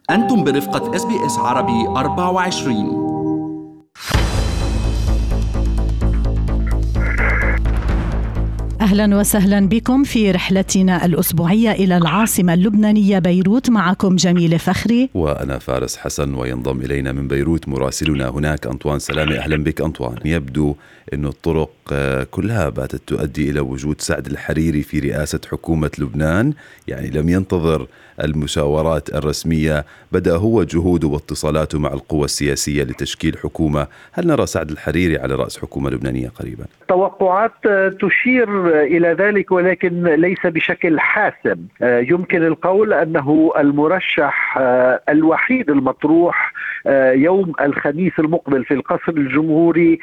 أنتم برفقة SBS عربي 24. أهلا وسهلا بكم في رحلتنا الأسبوعية إلى العاصمة اللبنانية بيروت. معكم جميلة فخري وأنا فارس حسن، وينضم إلينا من بيروت مراسلنا هناك أنطوان سلامة. أهلا بك أنطوان. يبدو أن الطرق كلها باتت تؤدي إلى وجود سعد الحريري في رئاسة حكومة لبنان، يعني لم ينتظر المشاورات الرسمية، بدأ هو جهوده واتصالاته مع القوى السياسية لتشكيل حكومة. هل نرى سعد الحريري على رأس حكومة لبنانية قريبا؟ توقعات تشير إلى ذلك، ولكن ليس بشكل حاسم. يمكن القول أنه المرشح الوحيد المطروح يوم الخميس المقبل في القصر الجمهوري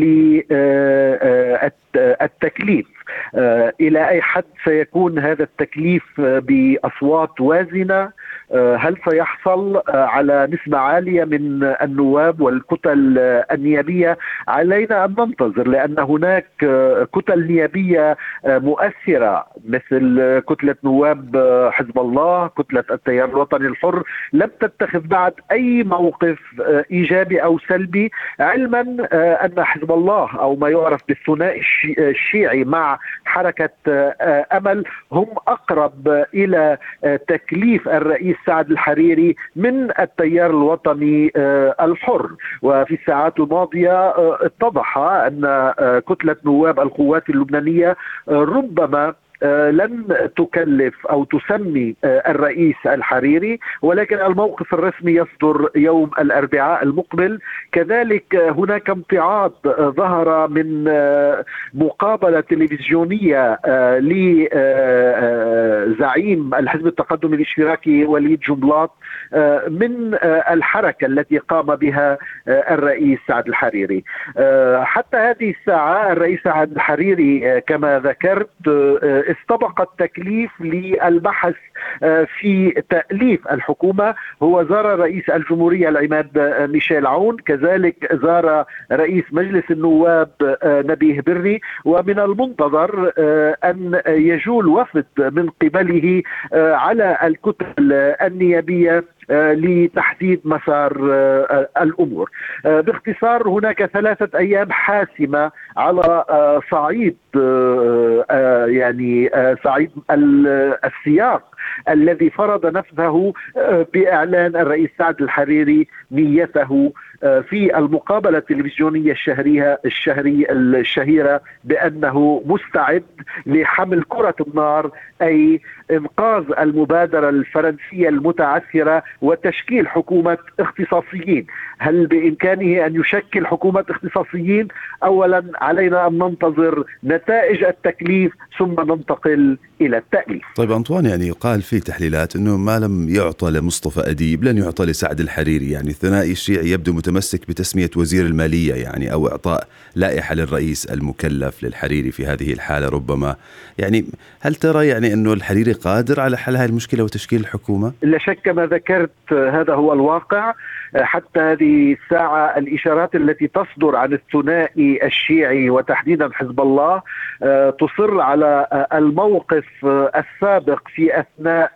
للتكليف. إلى أي حد سيكون هذا التكليف بأصوات وازنة؟ هل سيحصل على نسبة عالية من النواب والكتل النيابية؟ علينا أن ننتظر، لأن هناك كتل نيابية مؤثرة مثل كتلة نواب حزب الله، كتلة التيار الوطني الحر، لم تتخذ بعد أي موقف إيجابي أو سلبي، علما أن حزب الله أو ما يعرف بالثنائي الشيعي مع حركة أمل هم أقرب إلى تكليف الرئيس سعد الحريري من التيار الوطني الحر. وفي الساعات الماضية اتضح أن كتلة نواب القوات اللبنانية ربما لن تكلف أو تسمي الرئيس الحريري، ولكن الموقف الرسمي يصدر يوم الأربعاء المقبل. كذلك هناك امتعاض ظهر من مقابلة تلفزيونية لزعيم الحزب التقدمي الاشتراكي وليد جنبلاط من الحركة التي قام بها الرئيس سعد الحريري. حتى هذه الساعة الرئيس سعد الحريري كما ذكرت استبق التكليف للبحث في تأليف الحكومة. هو زار رئيس الجمهورية العماد ميشيل عون، كذلك زار رئيس مجلس النواب نبيه بري، ومن المنتظر أن يجول وفد من قبله على الكتل النيابية لتحديد مسار الأمور. باختصار هناك 3 أيام حاسمة على صعيد صعيد السياق الذي فرض نفسه بإعلان الرئيس سعد الحريري نيته في المقابلة التلفزيونية الشهيرة بأنه مستعد لحمل كرة النار، أي إنقاذ المبادرة الفرنسية المتعثرة وتشكيل حكومة اختصاصيين. هل بإمكانه أن يشكل حكومة اختصاصيين؟ أولا علينا أن ننتظر نتائج التكليف ثم ننتقل إلى التأليف. طيب أنطوان، يعني يقال في تحليلات أنه ما لم يعطى لمصطفى أديب لن يعطى لسعد الحريري. يعني الثنائي الشيعي يبدو متمسك بتسمية وزير المالية، يعني أو إعطاء لائحة للرئيس المكلف للحريري في هذه الحالة ربما. يعني هل ترى يعني أنه الحريري قادر على حل هذه المشكلة وتشكيل الحكومة؟ لا شك ما ذكرت، هذا هو الواقع. حتى هذه الساعة الإشارات التي تصدر عن الثنائي الشيعي وتحديدا حزب الله تصر على الموقف السابق في أثناء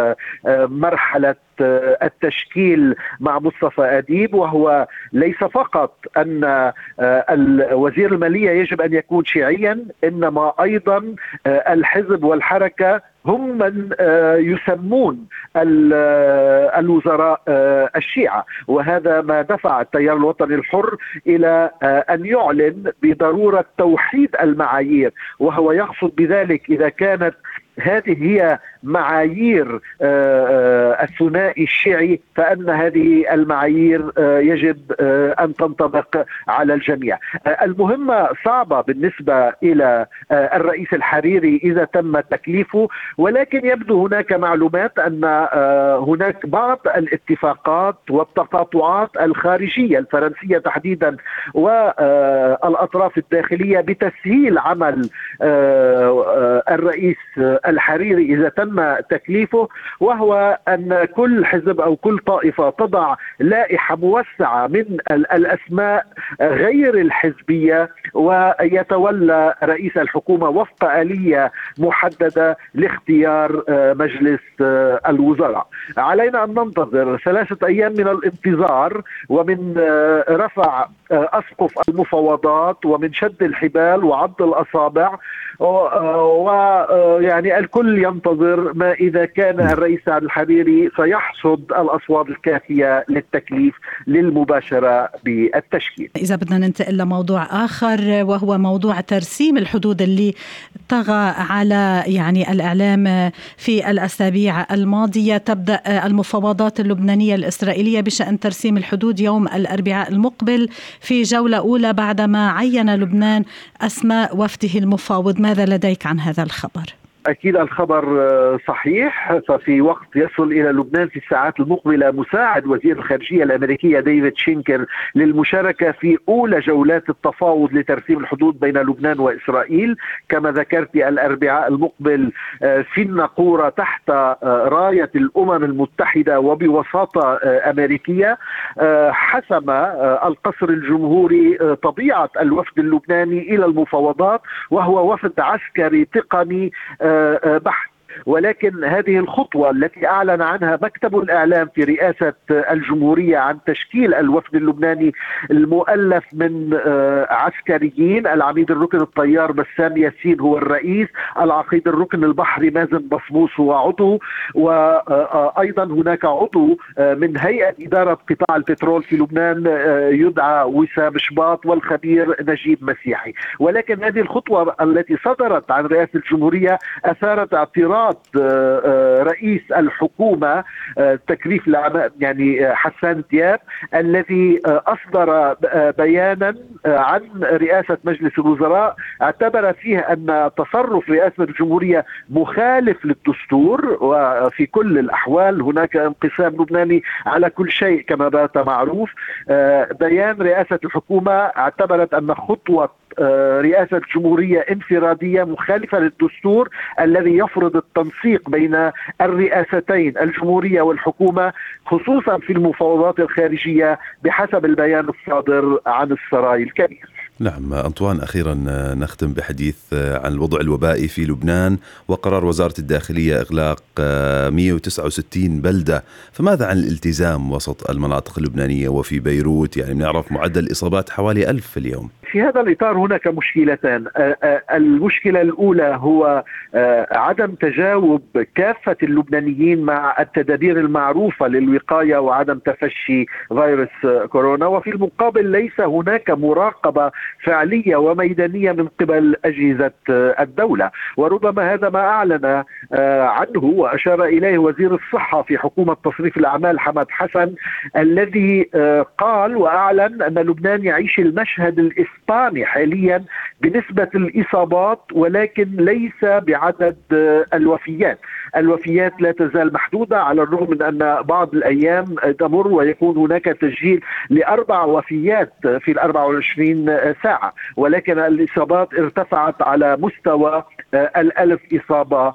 مرحلة التشكيل مع مصطفى أديب، وهو ليس فقط أن وزير المالية يجب أن يكون شيعيا، إنما أيضا الحزب والحركة هم من يسمون الوزراء الشيعة، وهذا ما دفع التيار الوطني الحر إلى أن يعلن بضرورة توحيد المعايير. وهو يقصد بذلك إذا كانت هذه هي معايير الثنائي الشيعي، فإن هذه المعايير يجب أن تنطبق على الجميع. المهمة صعبة بالنسبة إلى الرئيس الحريري إذا تم تكليفه، ولكن يبدو هناك معلومات أن هناك بعض الاتفاقات والتقاطعات الخارجية الفرنسية تحديدا والأطراف الداخلية بتسهيل عمل الرئيس الحريري إذا تم تكليفه، وهو أن كل حزب أو كل طائفة تضع لائحة موسعة من الأسماء غير الحزبية، ويتولى رئيس الحكومة وفق آلية محددة لاختيار مجلس الوزراء. علينا أن ننتظر 3 أيام من الانتظار ومن رفع أسقف المفاوضات ومن شد الحبال وعض الأصابع، ويعني الكل ينتظر ما إذا كان الرئيس سعد الحريري سيحصد الأصوات الكافية للتكليف للمباشرة بالتشكيل. إذا بدنا ننتقل لموضوع آخر وهو موضوع ترسيم الحدود اللي طغى على الإعلام في الأسابيع الماضية، تبدأ المفاوضات اللبنانية الإسرائيلية بشأن ترسيم الحدود يوم الأربعاء المقبل في جولة أولى بعدما عين لبنان أسماء وفده المفاوض. ماذا لديك عن هذا الخبر؟ أكيد الخبر صحيح. ففي وقت يصل إلى لبنان في الساعات المقبلة مساعد وزير الخارجية الأمريكية ديفيد شينكر للمشاركة في أولى جولات التفاوض لترسيم الحدود بين لبنان وإسرائيل كما ذكرت الأربعاء المقبل في الناقورة تحت راية الأمم المتحدة وبوساطة أمريكية. حسم القصر الجمهوري طبيعة الوفد اللبناني إلى المفاوضات، وهو وفد عسكري تقني بحث. ولكن هذه الخطوة التي أعلن عنها مكتب الإعلام في رئاسة الجمهورية عن تشكيل الوفد اللبناني المؤلف من عسكريين، العميد الركن الطيار بسام ياسين هو الرئيس، العقيد الركن البحري مازن بصبوس هو عضو، وأيضا هناك عضو من هيئة إدارة قطاع البترول في لبنان يدعى وسام شباط، والخبير نجيب مسيحي. ولكن هذه الخطوة التي صدرت عن رئاسة الجمهورية أثارت اعتراض رئيس الحكومة تكليف حسان دياب، الذي أصدر بيانا عن رئاسة مجلس الوزراء اعتبر فيه أن تصرف رئاسة الجمهورية مخالف للدستور، وفي كل الأحوال هناك انقسام لبناني على كل شيء كما بات معروف. بيان رئاسة الحكومة اعتبرت أن خطوة رئاسة الجمهورية انفرادية مخالفة للدستور الذي يفرض التنسيق بين الرئاستين الجمهورية والحكومة، خصوصا في المفاوضات الخارجية بحسب البيان الصادر عن السراي الكبير. نعم أنطوان، أخيرا نختم بحديث عن الوضع الوبائي في لبنان وقرار وزارة الداخلية إغلاق 169 بلدة، فماذا عن الالتزام وسط المناطق اللبنانية وفي بيروت؟ بنعرف معدل الإصابات حوالي 1000 في اليوم. في هذا الإطار هناك مشكلتان. المشكلة الأولى هو عدم تجاوب كافة اللبنانيين مع التدابير المعروفة للوقاية وعدم تفشي فيروس كورونا، وفي المقابل ليس هناك مراقبة فعلية وميدانية من قبل أجهزة الدولة. وربما هذا ما أعلن عنه وأشار إليه وزير الصحة في حكومة تصريف الأعمال حماد حسن، الذي قال وأعلن أن لبنان يعيش المشهد الإسباني حاليا بنسبة الإصابات، ولكن ليس بعدد الوفيات. الوفيات لا تزال محدودة على الرغم من أن بعض الأيام تمر ويكون هناك تسجيل ل4 وفيات في 24 ساعة، ولكن الإصابات ارتفعت على مستوى 1000 إصابة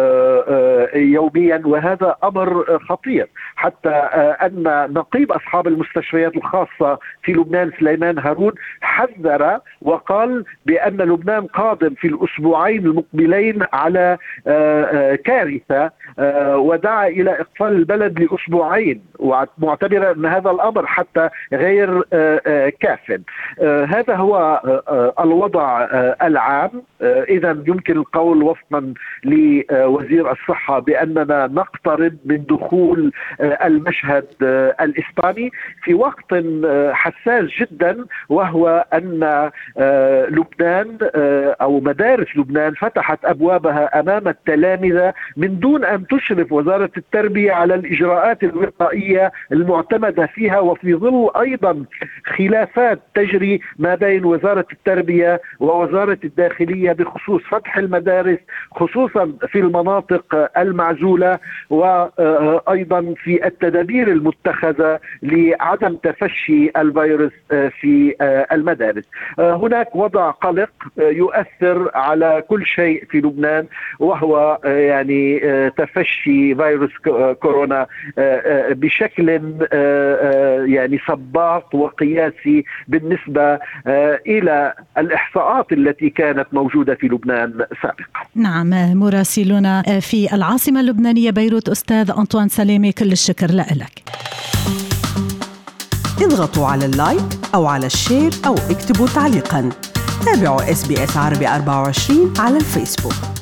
يوميا، وهذا أمر خطير. حتى أن نقيب أصحاب المستشفيات الخاصة في لبنان سليمان هارون حذر وقال بأن لبنان قادم في الأسبوعين المقبلين على كارثة، ودعا إلى إقفال البلد لأسبوعين، ومعتبر أن هذا الأمر حتى غير كاف. هذا هو الوضع العام. إذا يمكن القول وفقا لوزير الصحة بأننا نقترب من دخول المشهد الإسباني في وقت حساس جدا، وهو أن لبنان أو مدارس لبنان فتحت أبوابها أمام التلامذة من دون أن تشرف وزارة التربية على الإجراءات الوقائية المعتمدة فيها، وفي ظل أيضا خلافات تجري ما بين وزارة التربية ووزارة الداخلية بخصوص فتح المدارس خصوصا في المناطق المعزولة، وأيضا في التدابير المتخذة لعدم تفشي الفيروس في المدارس. هناك وضع قلق يؤثر على كل شيء في لبنان، وهو يعني تفشي فيروس كورونا بشكل يعني صباط وقياسي بالنسبة إلى الإحصاءات التي كانت موجودة في لبنان سابقا. نعم، مراسلنا في العاصمة اللبنانية بيروت أستاذ أنطوان سلامة، كل الشكر لك. اضغطوا على اللايك أو على الشير أو اكتبوا تعليقا. تابعوا SBS عربي 24 على الفيسبوك.